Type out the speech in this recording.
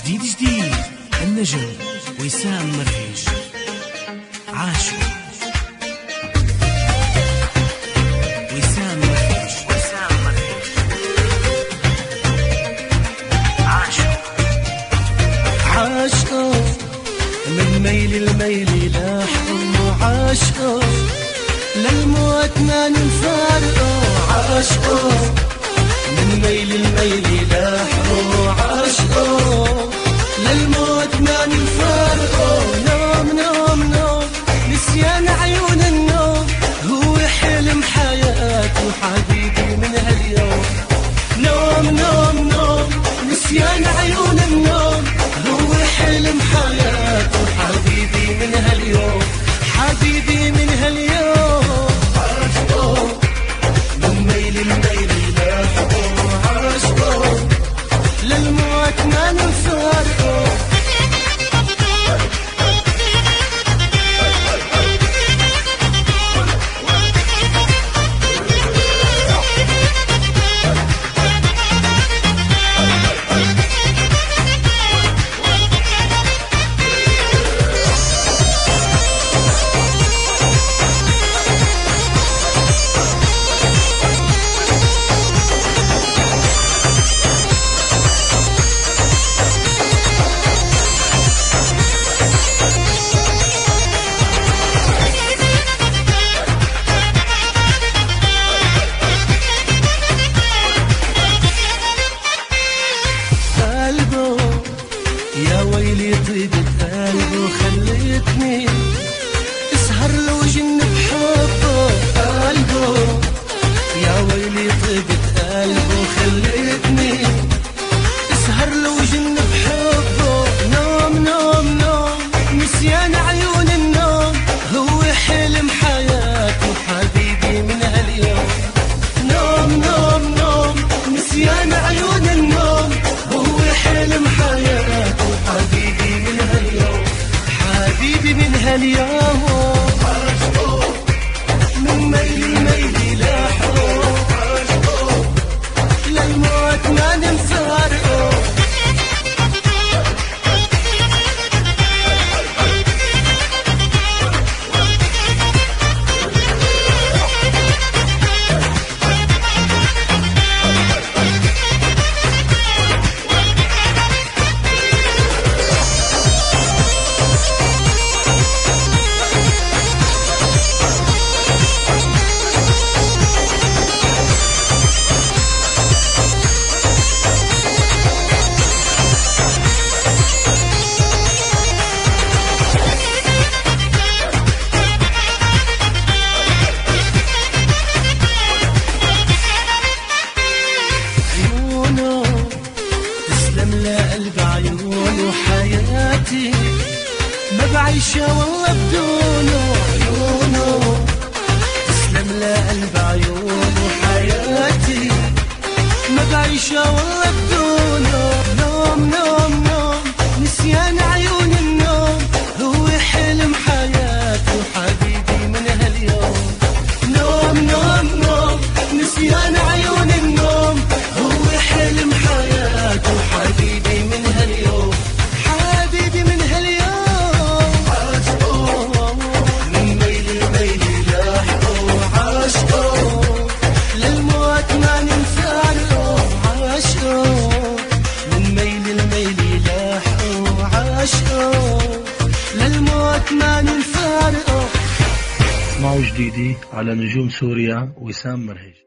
جديد النجم وسام مرهج عاشق وسام مرهج عاشق من ميل الميل لاحق عاشق للموت ما نفارقه عاشق من ميل الميل لاحق عاشق للموت ما نفارقه نوم نوم نوم نسيان عيون النوم هو حلم حياته حبيبي من هاليوم نوم نوم نوم نسيان عيون النوم هو حلم حياته حبيبي من هاليوم حبيبي من هاليوم عاشقه من ميل الميل لاحقه عاشقه للموت ما نفارقه يا ويلي طيبة قلبه خلتني اسهر لو جن بحبه قلبه يا ويلي طيبة قلبه خلتني اسهر لو جن بحبه نوم نوم نوم نسيان عيون النوم هو حلم حياته حبيبي من هاليوم نوم نوم نوم نسيان عيون النوم هو حلم حياته حبيبي من هاليوم حبيبي من هاليوم عاشقه من ميل الميل لاحقه عاشقه للموت ما نفارقه قلب عيونه حياتي ما بعيشها والله بدونه عيونه تسلم له قلب عيونه حياتي ما بعيشها والله بدونه نوم نوم نوم نسيان عيون النوم هو حلم حياته حبيبي من هاليوم نوم نوم نوم نسيان عيون النوم هو حلم حياته حبيبي من هاليوم حبيبي من هاليوم عاشقه من ميل الميل لاحقه عاشقه للموت ما نفارقه عاشقه من ميل الميل لاحقه عاشقه للموت ما نفارقه. اسمعوا جديدي على نجوم سوريا وسام مرهج.